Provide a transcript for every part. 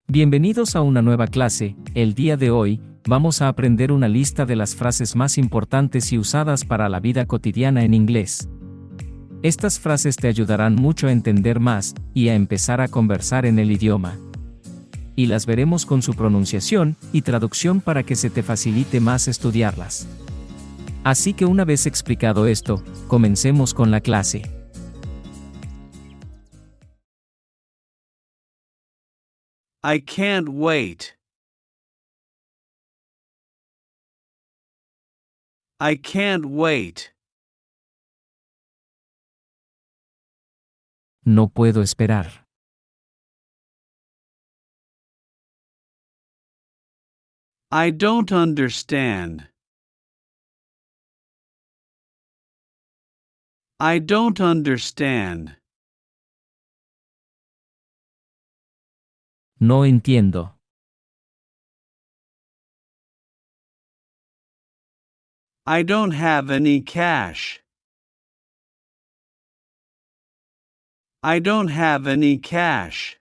Bienvenidos a una nueva clase. El día de hoy, vamos a aprender una lista de las frases más importantes y usadas para la vida cotidiana en inglés. Estas frases te ayudarán mucho a entender más y a empezar a conversar en el idioma. Y las veremos con su pronunciación y traducción para que se te facilite más estudiarlas. Así que una vez explicado esto, comencemos con la clase. I can't wait. I can't wait. No puedo esperar. I don't understand. I don't understand. No entiendo. I don't have any cash. I don't have any cash.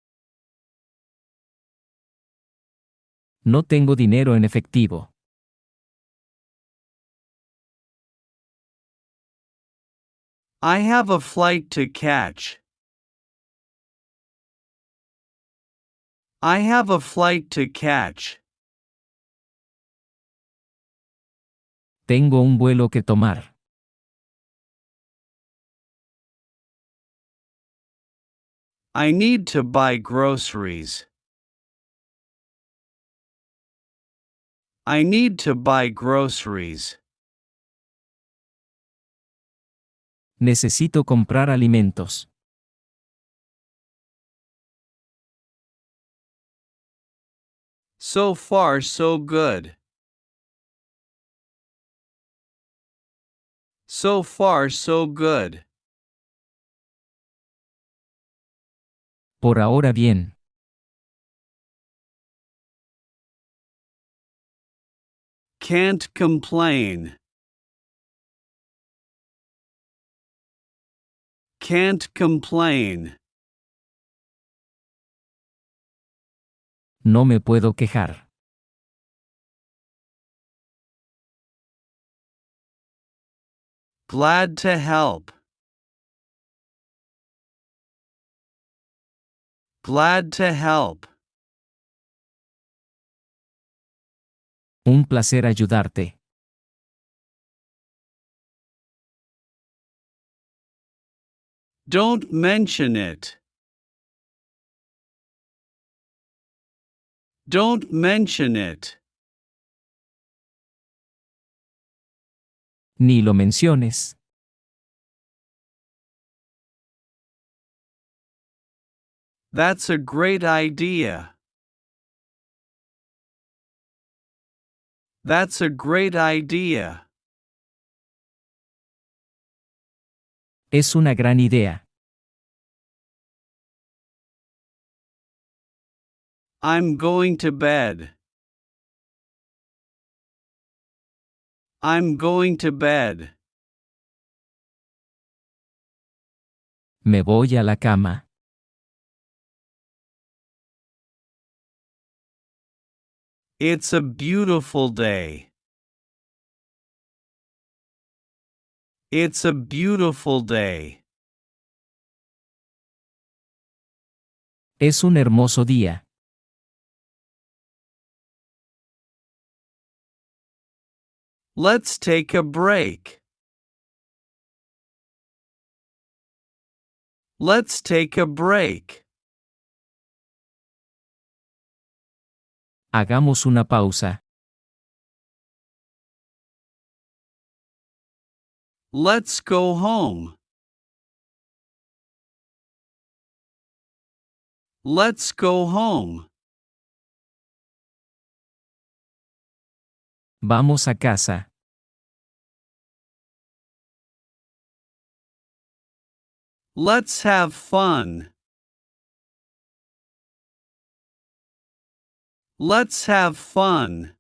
No tengo dinero en efectivo. I have a flight to catch. I have a flight to catch. Tengo un vuelo que tomar. I need to buy groceries. I need to buy groceries. Necesito comprar alimentos. So far, so good. So far, so good. Por ahora bien. Can't complain. Can't complain. No me puedo quejar. Glad to help. Glad to help. Un placer ayudarte. Don't mention it. Don't mention it. Ni lo menciones. That's a great idea. That's a great idea. Es una gran idea. I'm going to bed. I'm going to bed. Me voy a la cama. It's a beautiful day. It's a beautiful day. Es un hermoso día. Let's take a break. Let's take a break. Hagamos una pausa. Let's go home. Let's go home. Vamos a casa. Let's have fun. Let's have fun.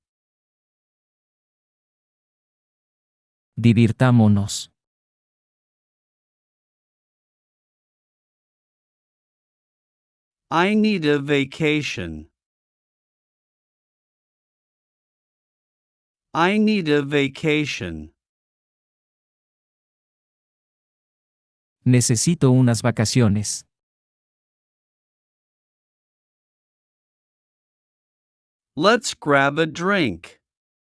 Divirtámonos. I need a vacation. I need a vacation. Necesito unas vacaciones. Let's grab a drink.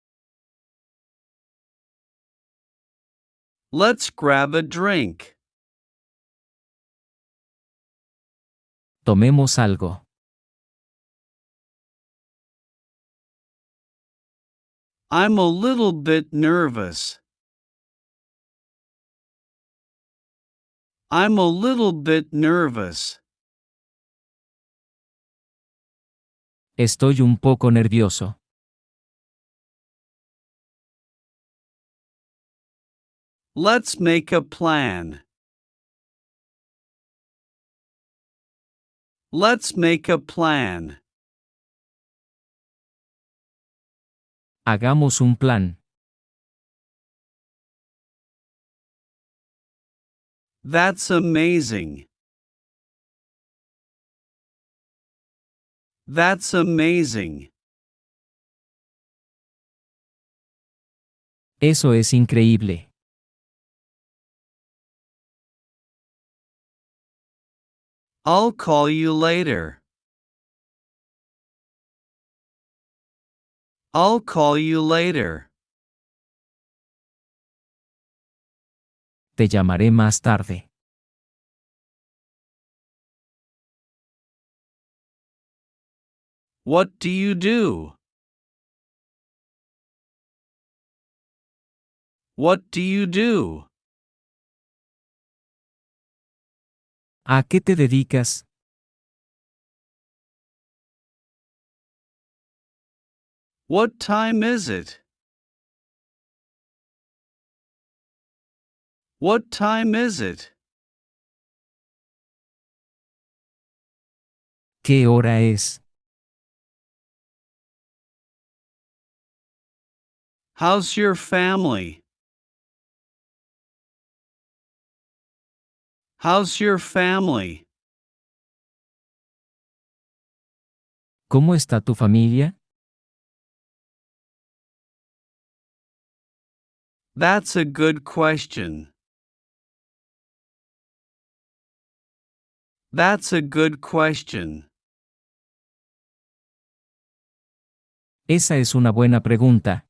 Let's grab a drink. Tomemos algo. I'm a little bit nervous. I'm a little bit nervous. Estoy un poco nervioso. Let's make a plan. Let's make a plan. Hagamos un plan. That's amazing. That's amazing. Eso es increíble. I'll call you later. I'll call you later. Te llamaré más tarde. What do you do? What do you do? ¿A qué te dedicas? What time is it? What time is it? ¿Qué hora es? How's your family? How's your family? ¿Cómo está tu familia? That's a good question. That's a good question. Esa es una buena pregunta.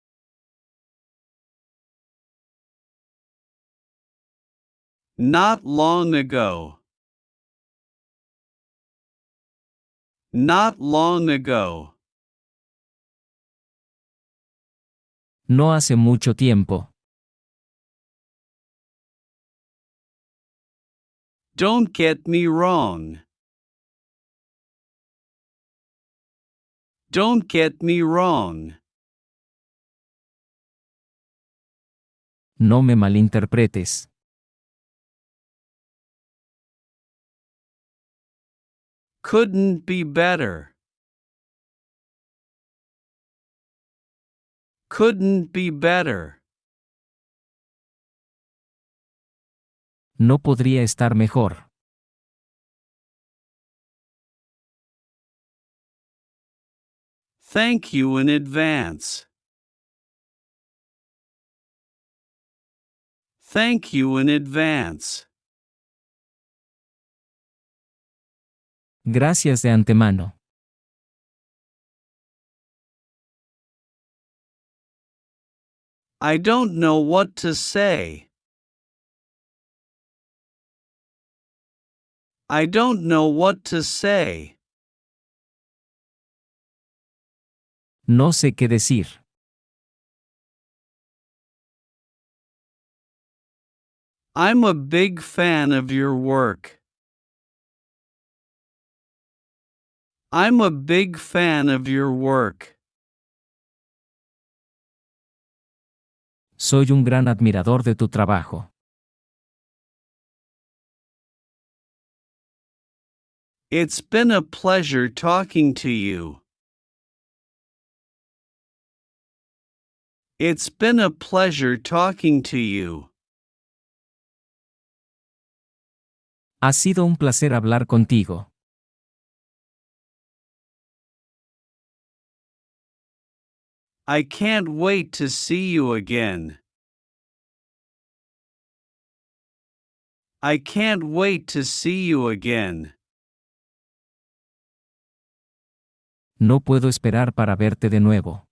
Not long ago. Not long ago. No hace mucho tiempo. Don't get me wrong. Don't get me wrong. No me malinterpretes. Couldn't be better. Couldn't be better. No podría estar mejor. Thank you in advance. Thank you in advance. Gracias de antemano. I don't know what to say. I don't know what to say. No sé qué decir. I'm a big fan of your work. I'm a big fan of your work. Soy un gran admirador de tu trabajo. It's been a pleasure talking to you. It's been a pleasure talking to you. Ha sido un placer hablar contigo. I can't wait to see you again. I can't wait to see you again. No puedo esperar para verte de nuevo.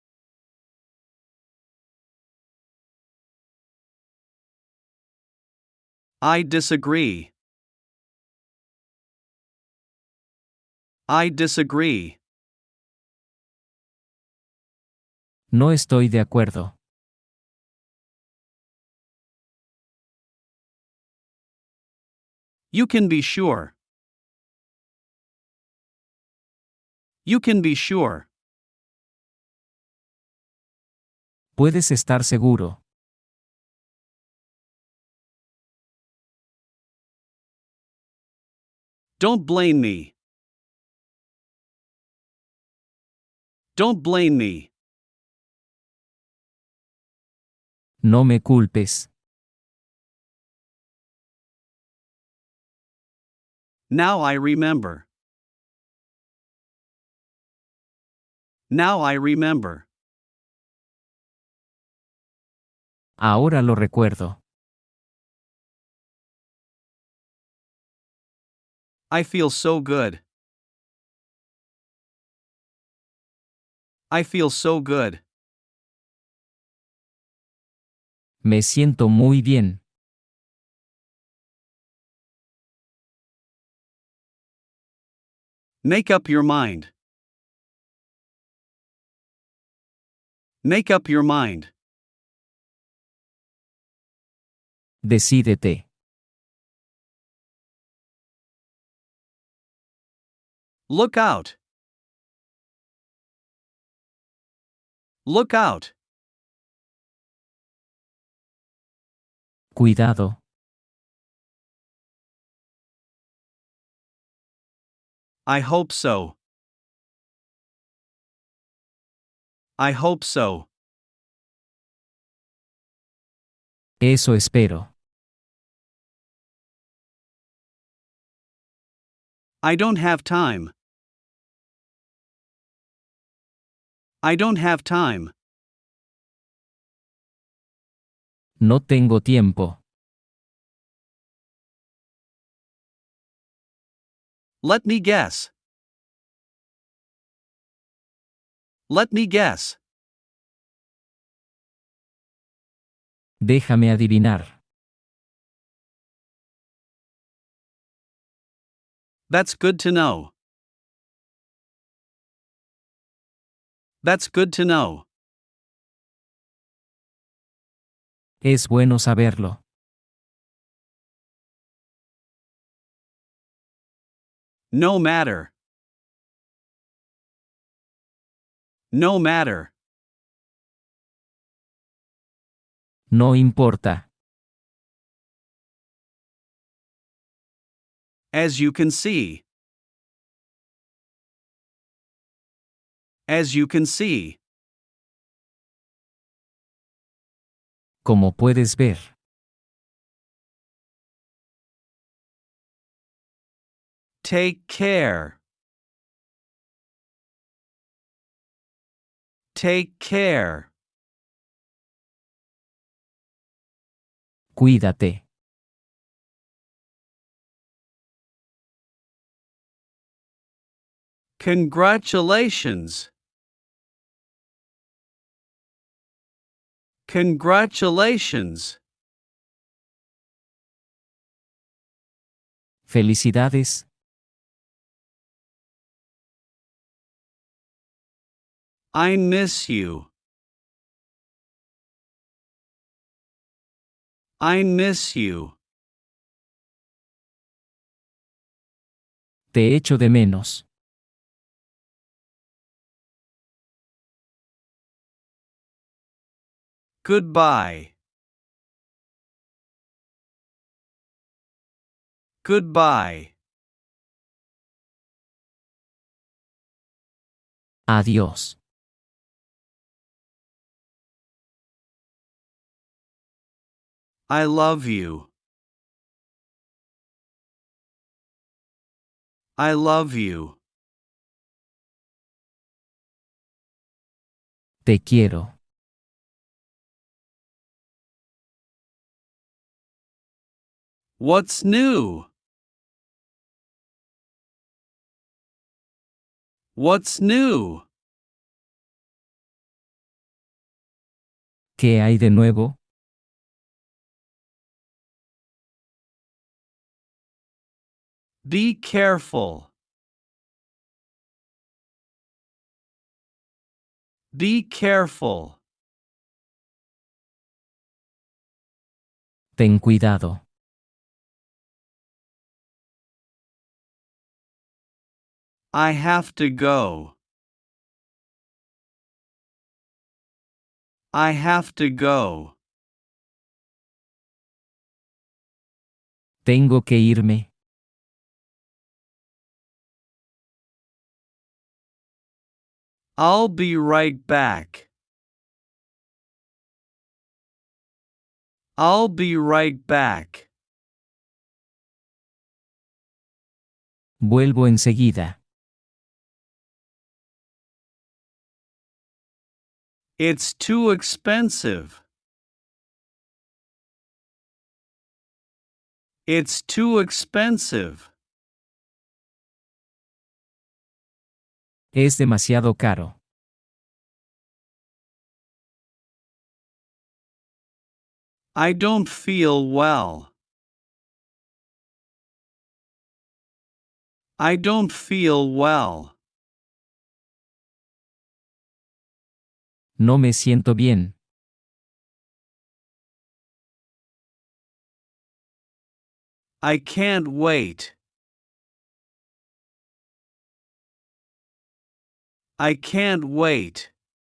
I disagree. I disagree. No estoy de acuerdo. You can be sure. You can be sure. Puedes estar seguro. Don't blame me. Don't blame me. No me culpes. Now I remember. Now I remember. Ahora lo recuerdo. I feel so good. I feel so good. Me siento muy bien. Make up your mind. Make up your mind. Decídete. Look out. Look out. Cuidado. I hope so. I hope so. Eso espero. I don't have time. I don't have time. No tengo tiempo. Let me guess. Let me guess. Déjame adivinar. That's good to know. That's good to know. Es bueno saberlo. No matter. No matter. No importa. As you can see. As you can see. Como puedes ver. Take care. Take care. Cuídate. Congratulations. Congratulations. Felicidades. I miss you. I miss you. Te echo de menos. Goodbye. Goodbye. Adiós. I love you. I love you. Te quiero. What's new? What's new? ¿Qué hay de nuevo? Be careful. Be careful. Ten cuidado. I have to go. I have to go. Tengo que irme. I'll be right back. I'll be right back. Vuelvo enseguida. It's too expensive. It's too expensive. Es demasiado caro. I don't feel well. I don't feel well. No me siento bien. I can't wait. I can't wait.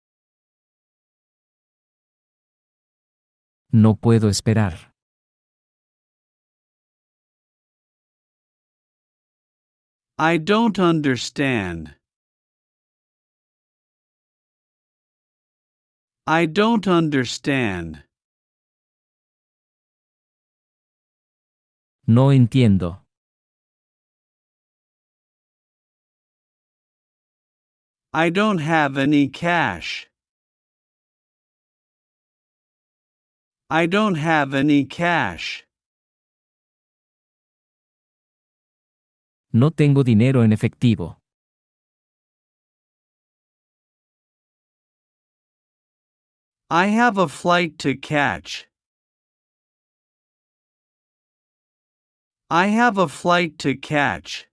No puedo esperar. I don't understand. I don't understand. No entiendo. I don't have any cash. I don't have any cash. No tengo dinero en efectivo. I have a flight to catch. I have a flight to catch.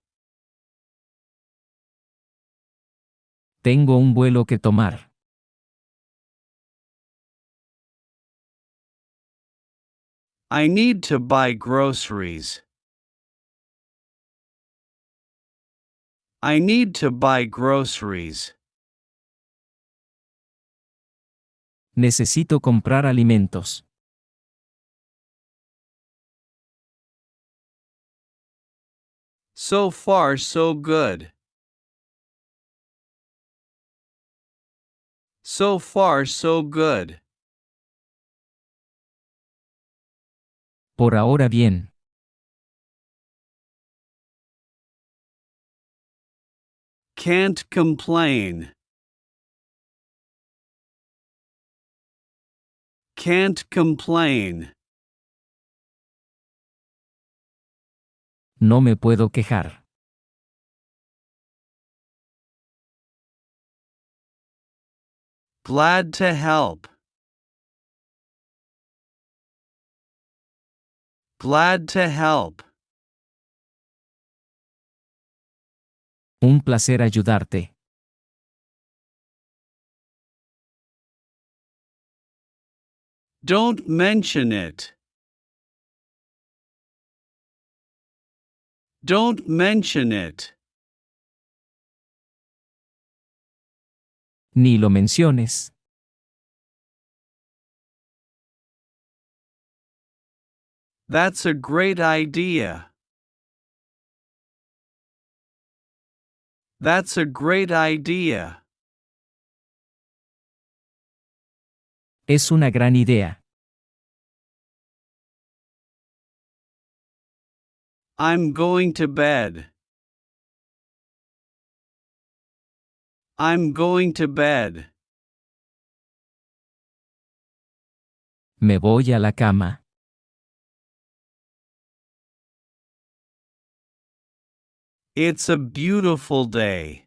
Tengo un vuelo que tomar. I need to buy groceries. I need to buy groceries. Necesito comprar alimentos. So far, so good. So far, so good. Por ahora bien. Can't complain. Can't complain. No me puedo quejar. Glad to help. Glad to help. Un placer ayudarte. Don't mention it. Don't mention it. Ni lo menciones. That's a great idea. That's a great idea. Es una gran idea. I'm going to bed. I'm going to bed. Me voy a la cama. It's a beautiful day.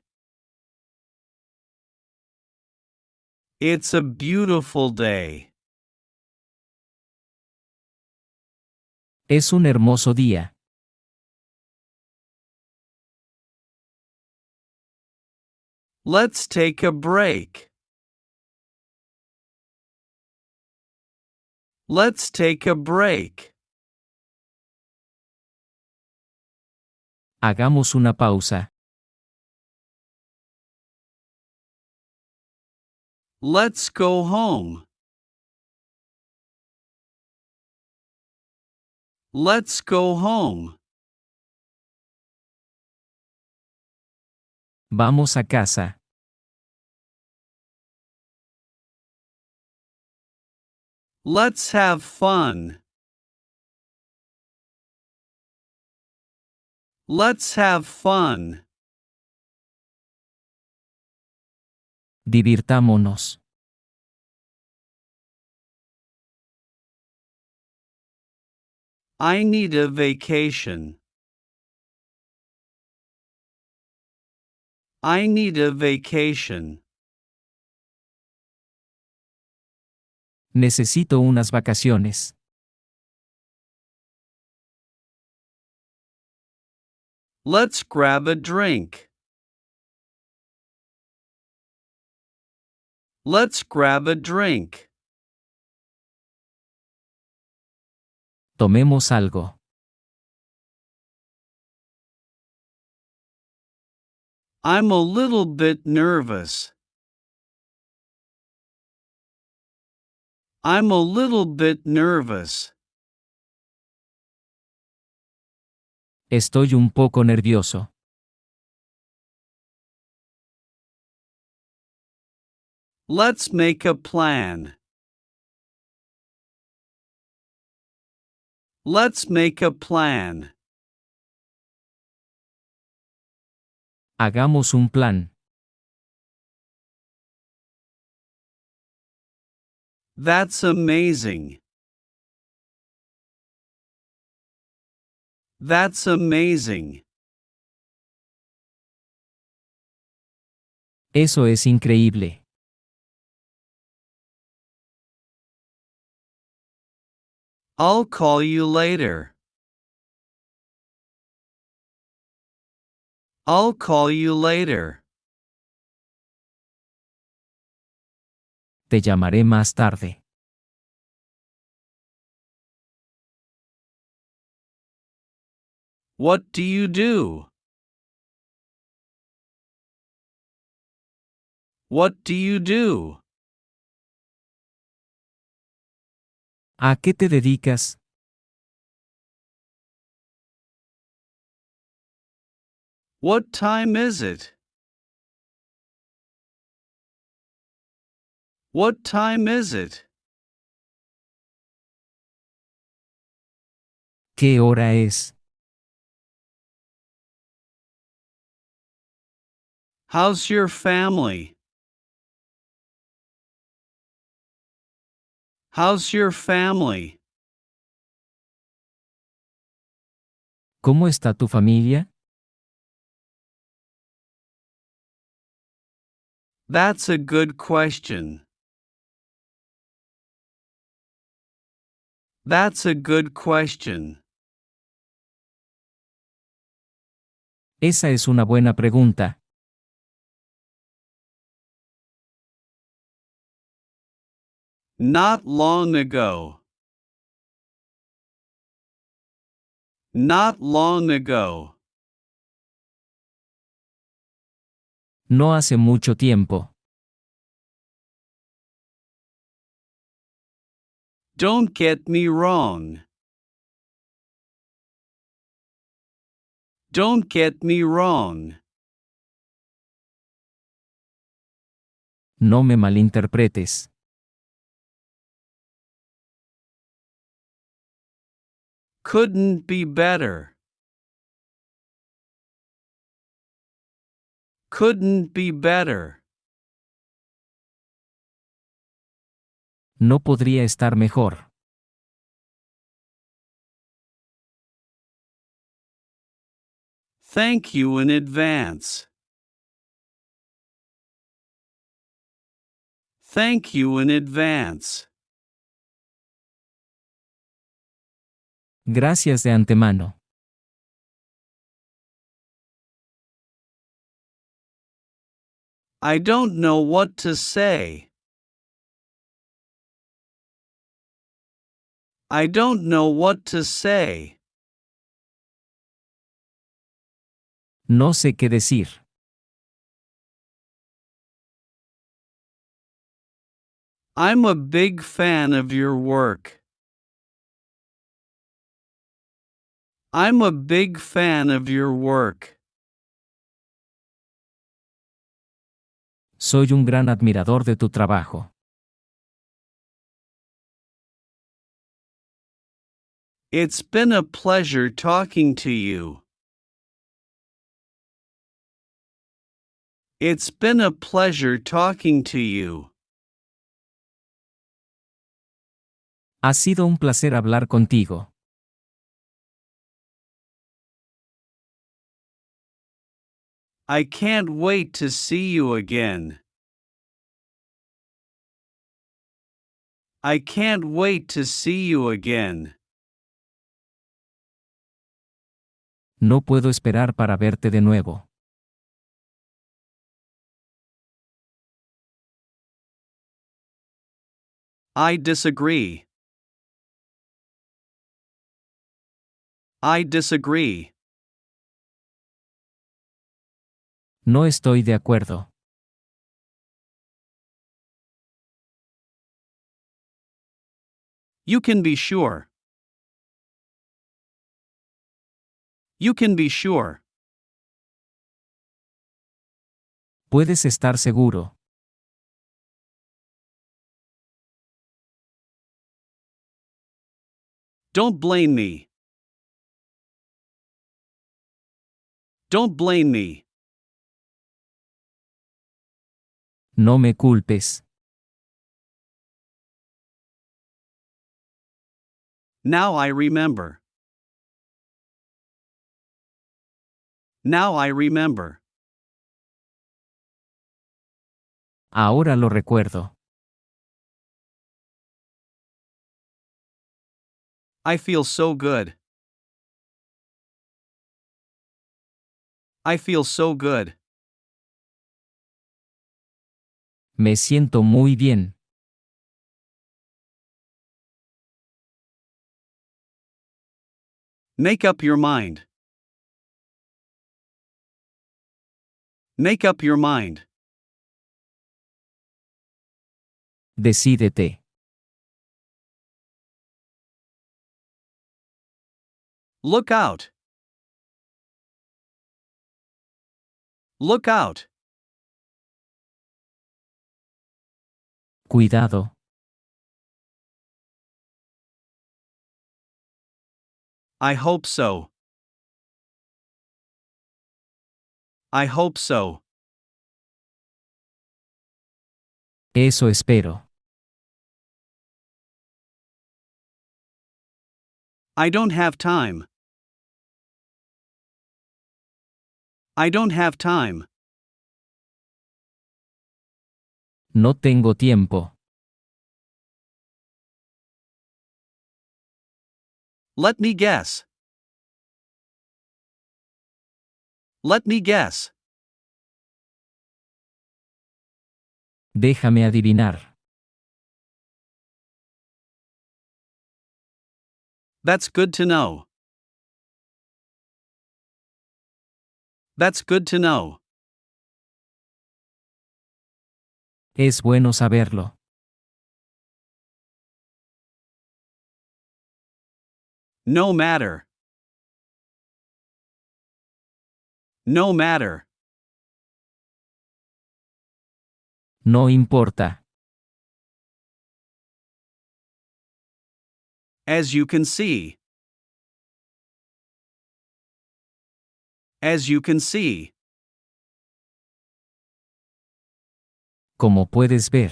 It's a beautiful day. Es un hermoso día. Let's take a break. Let's take a break. Hagamos una pausa. Let's go home. Let's go home. Vamos a casa. Let's have fun. Let's have fun. Divirtámonos. I need a vacation. I need a vacation. Necesito unas vacaciones. Let's grab a drink. Let's grab a drink. Tomemos algo. I'm a little bit nervous. I'm a little bit nervous. Estoy un poco nervioso. Let's make a plan. Let's make a plan. Hagamos un plan. That's amazing. That's amazing. Eso es increíble. I'll call you later. I'll call you later. Te llamaré más tarde. What do you do? What do you do? ¿A qué te dedicas? What time is it? What time is it? ¿Qué hora es? How's your family? How's your family? ¿Cómo está tu familia? That's a good question. That's a good question. Esa es una buena pregunta. Not long ago. Not long ago. No hace mucho tiempo. Don't get me wrong. Don't get me wrong. No me malinterpretes. Couldn't be better. Couldn't be better. No podría estar mejor. Thank you in advance. Thank you in advance. Gracias de antemano. I don't know what to say. I don't know what to say. No sé qué decir. I'm a big fan of your work. I'm a big fan of your work. Soy un gran admirador de tu trabajo. It's been a pleasure talking to you. It's been a pleasure talking to you. Ha sido un placer hablar contigo. I can't wait to see you again. I can't wait to see you again. No puedo esperar para verte de nuevo. I disagree. I disagree. No estoy de acuerdo. You can be sure. You can be sure. Puedes estar seguro. Don't blame me. Don't blame me. No me culpes. Now I remember. Now I remember. Ahora lo recuerdo. I feel so good. I feel so good. Me siento muy bien. Make up your mind. Make up your mind. Decídete. Look out. Look out. Cuidado. I hope so. I hope so. Eso espero. I don't have time. I don't have time. No tengo tiempo. Let me guess. Let me guess. Déjame adivinar. That's good to know. That's good to know. Es bueno saberlo. No matter. No matter. No importa. As you can see. As you can see. Como puedes ver.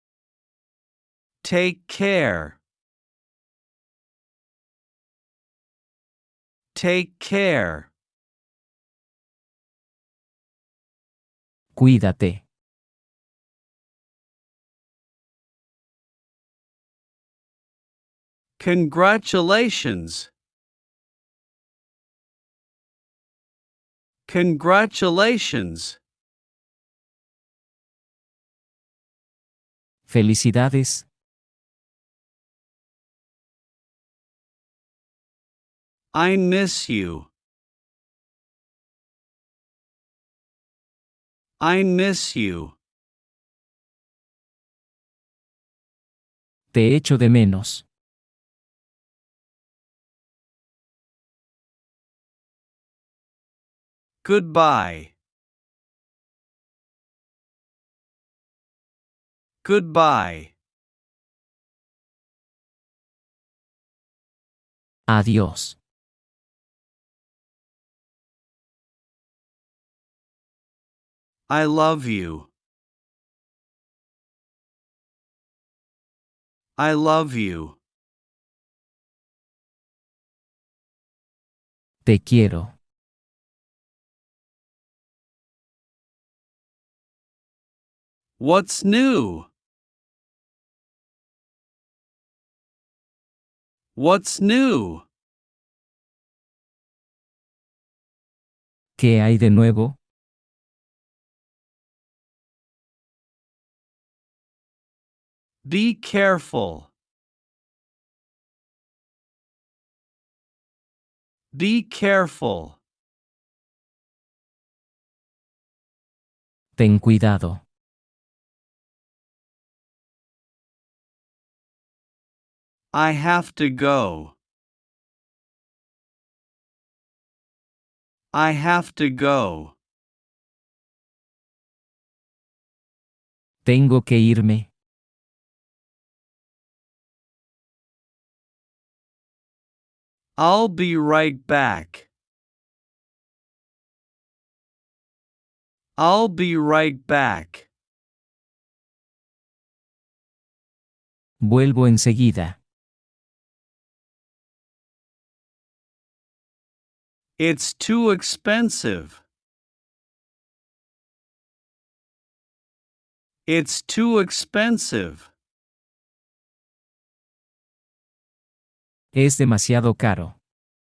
Take care. Take care. Cuídate. Congratulations. Congratulations. Felicidades. I miss you. I miss you. Te echo de menos. Goodbye. Goodbye. Adiós. I love you. I love you. Te quiero. What's new? What's new? ¿Qué hay de nuevo? Be careful. Be careful. Ten cuidado. I have to go. I have to go. Tengo que irme. I'll be right back. I'll be right back. Vuelvo enseguida. It's too expensive. It's too expensive. Es demasiado caro.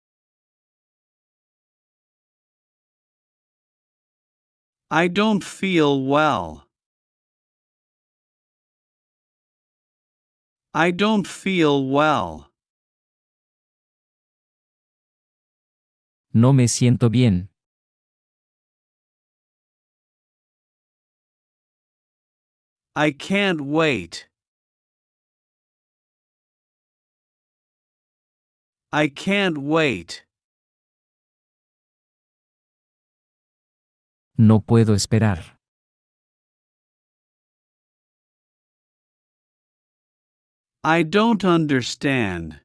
I don't feel well. I don't feel well. No me siento bien. I can't wait. I can't wait. No puedo esperar. I don't understand.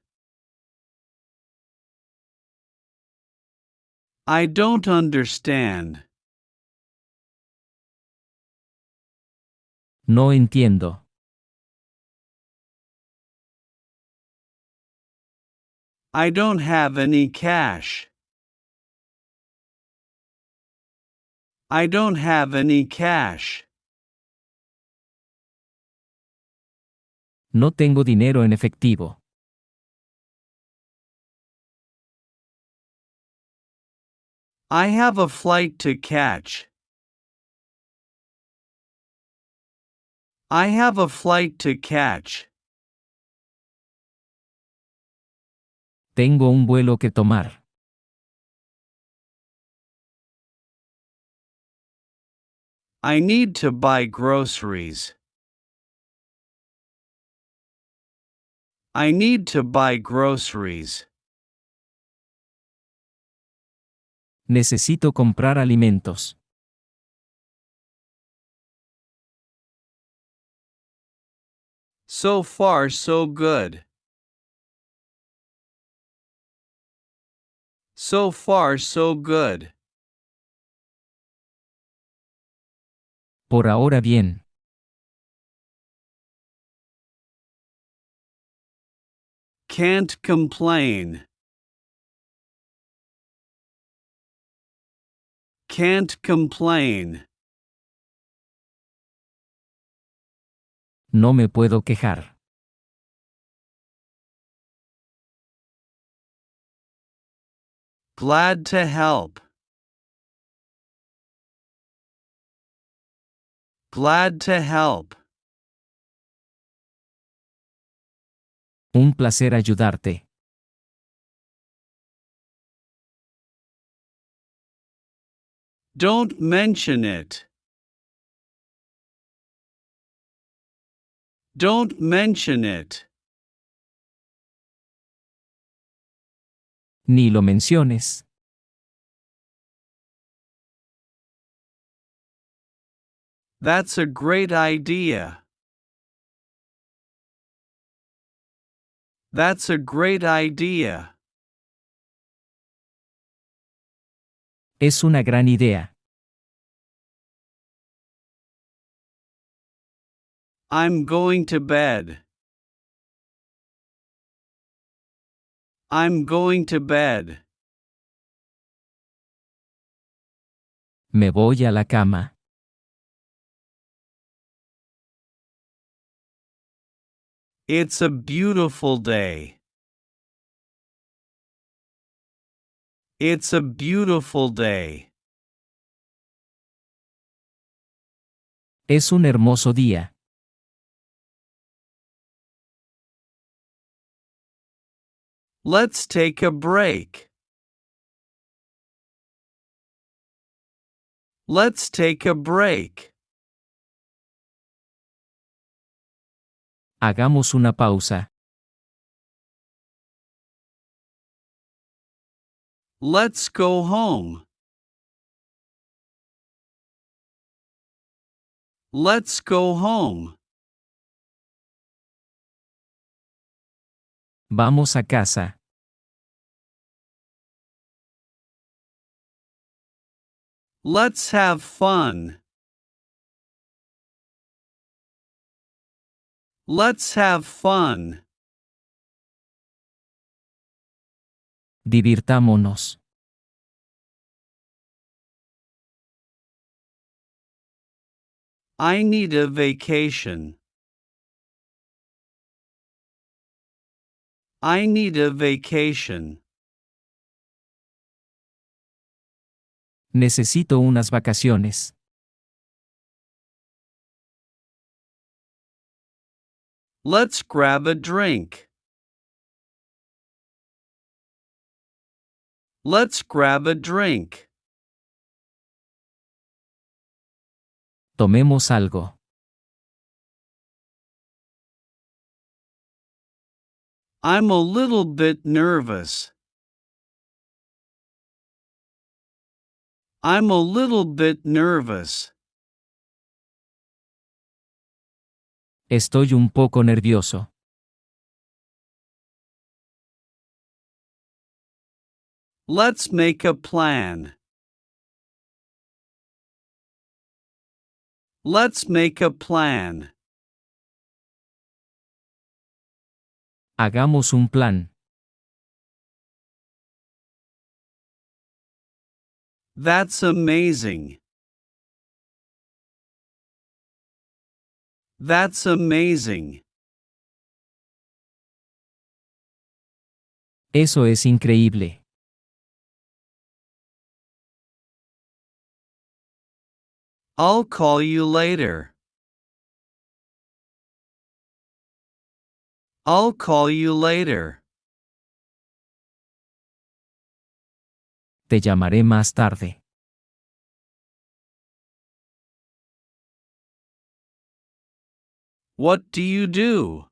I don't understand. No entiendo. I don't have any cash. I don't have any cash. No tengo dinero en efectivo. I have a flight to catch. I have a flight to catch. Tengo un vuelo que tomar. I need to buy groceries. I need to buy groceries. Necesito comprar alimentos. So far, so good. So far, so good. Por ahora bien. Can't complain. Can't complain. No me puedo quejar. Glad to help. Glad to help. Un placer ayudarte. Don't mention it. Don't mention it. Ni lo menciones. That's a great idea. That's a great idea. Es una gran idea. I'm going to bed. I'm going to bed. Me voy a la cama. It's a beautiful day. It's a beautiful day. Es un hermoso día. Let's take a break. Let's take a break. Hagamos una pausa. Let's go home. Let's go home. Vamos a casa. Let's have fun. Let's have fun. Divirtámonos. I need a vacation. I need a vacation. Necesito unas vacaciones. Let's grab a drink. Let's grab a drink. Tomemos algo. I'm a little bit nervous. I'm a little bit nervous. Estoy un poco nervioso. Let's make a plan. Let's make a plan. Hagamos un plan. That's amazing. That's amazing. Eso es increíble. I'll call you later. I'll call you later. Te llamaré más tarde. What do you do?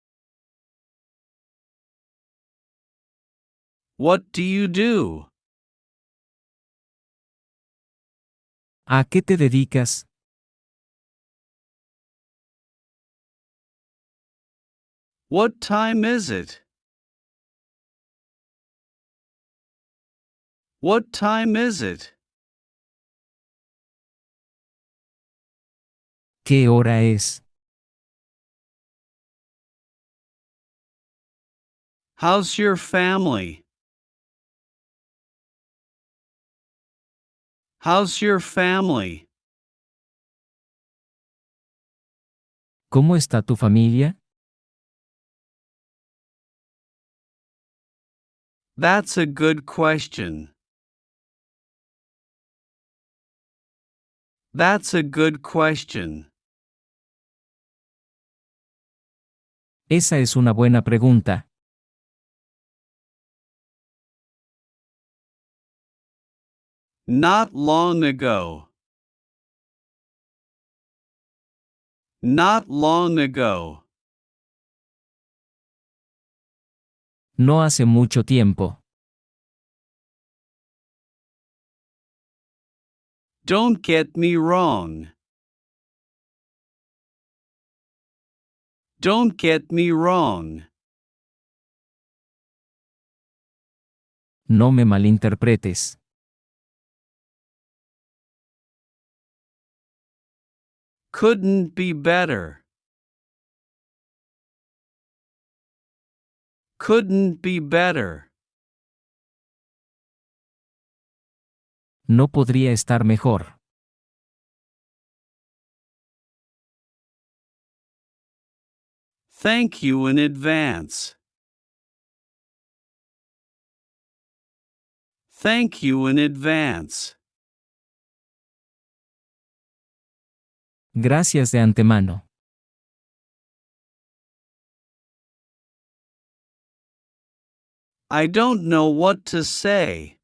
What do you do? ¿A qué te dedicas? What time is it? What time is it? ¿Qué hora es? How's your family? How's your family? ¿Cómo está tu familia? That's a good question. That's a good question. Esa es una buena pregunta. Not long ago. Not long ago. No hace mucho tiempo. Don't get me wrong. Don't get me wrong. No me malinterpretes. Couldn't be better. Couldn't be better. No podría estar mejor. Thank you in advance. Thank you in advance. Gracias de antemano. I don't know what to say.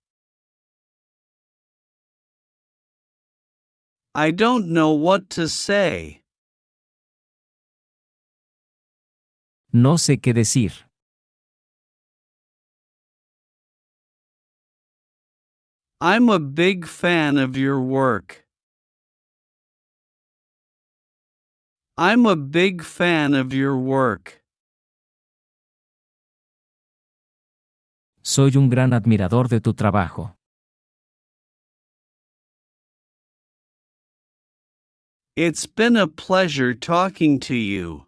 I don't know what to say. No sé qué decir. I'm a big fan of your work. I'm a big fan of your work. Soy un gran admirador de tu trabajo. It's been a pleasure talking to you.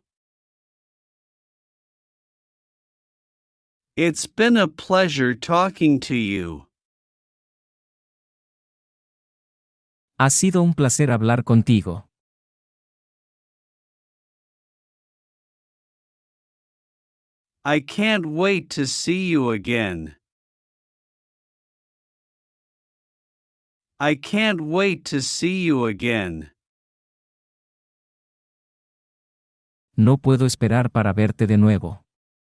It's been a pleasure talking to you. Ha sido un placer hablar contigo. I can't wait to see you again. I can't wait to see you again. No puedo esperar para verte de nuevo.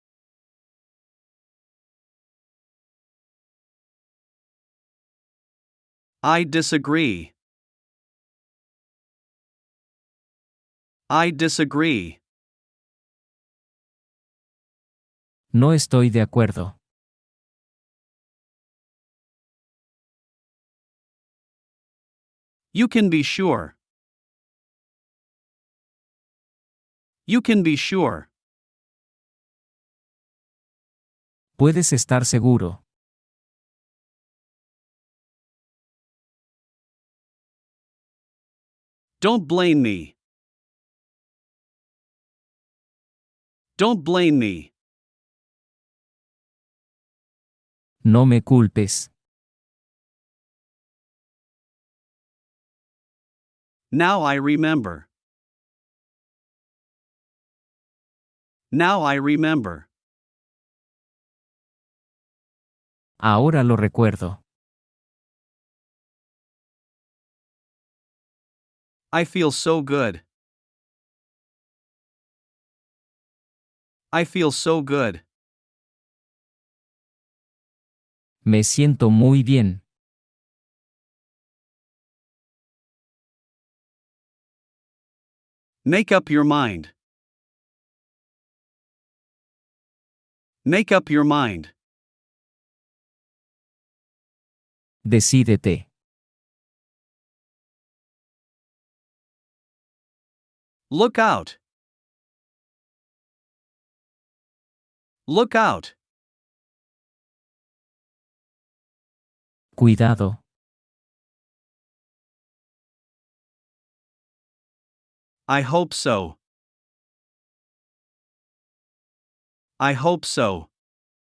I disagree. I disagree. No estoy de acuerdo. You can be sure. You can be sure. Puedes estar seguro. Don't blame me. Don't blame me. No me culpes. Now I remember. Now I remember. Ahora lo recuerdo. I feel so good. I feel so good. Me siento muy bien. Make up your mind. Make up your mind. Decídete. Look out. Look out. Cuidado. I hope so. I hope so.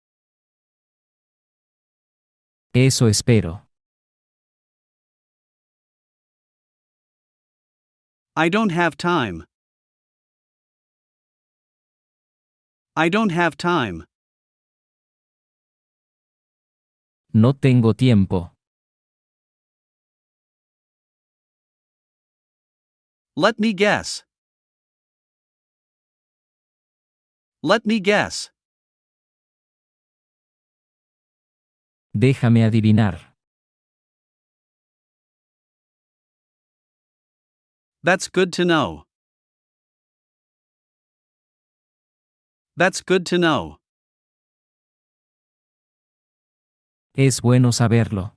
Eso espero. I don't have time. I don't have time. No tengo tiempo. Let me guess. Let me guess. Déjame adivinar. That's good to know. That's good to know. Es bueno saberlo.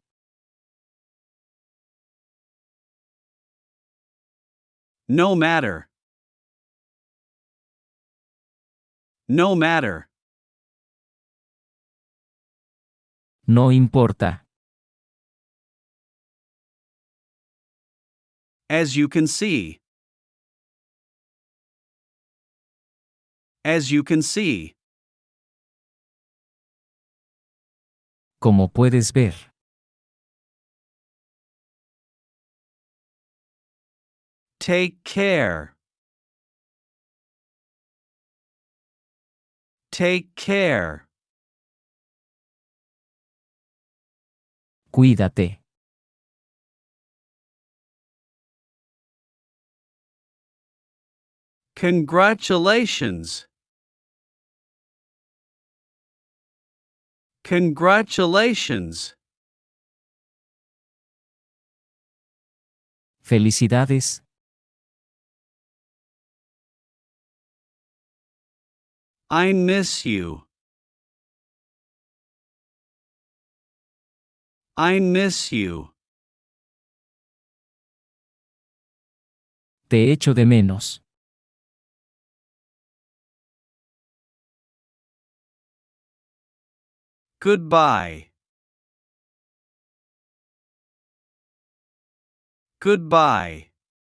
No matter. No matter. No importa. As you can see. As you can see. Como puedes ver. Take care. Take care. Cuídate. Congratulations. Congratulations. Felicidades. I miss you. I miss you. Te echo de menos. Goodbye. Goodbye.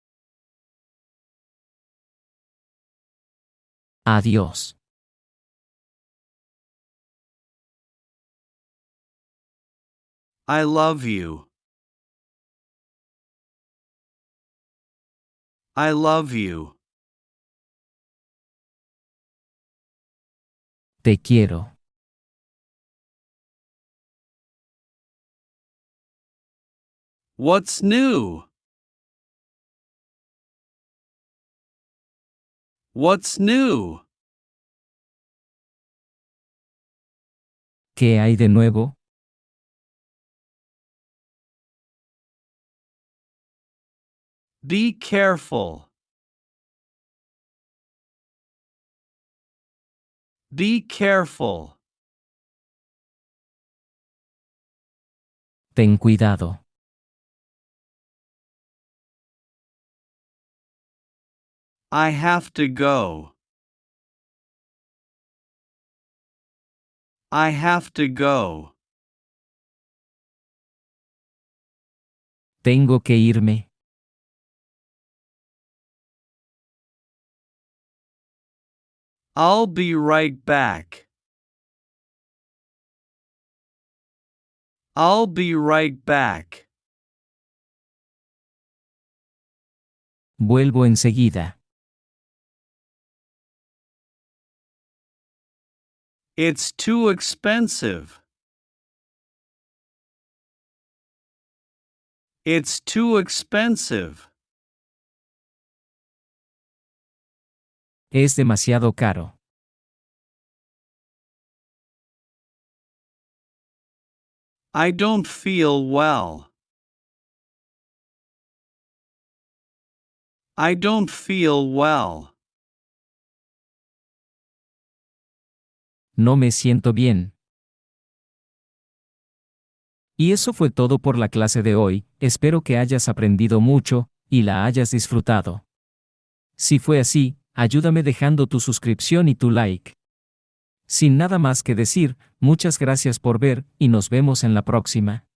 Adiós. I love you. I love you. Te quiero. What's new? What's new? ¿Qué hay de nuevo? Be careful. Be careful. Ten cuidado. I have to go. I have to go. Tengo que irme. I'll be right back. I'll be right back. Vuelvo enseguida. It's too expensive. It's too expensive. Es demasiado caro. I don't feel well. I don't feel well. No me siento bien. Y eso fue todo por la clase de hoy, espero que hayas aprendido mucho, y la hayas disfrutado. Si fue así, ayúdame dejando tu suscripción y tu like. Sin nada más que decir, muchas gracias por ver, y nos vemos en la próxima.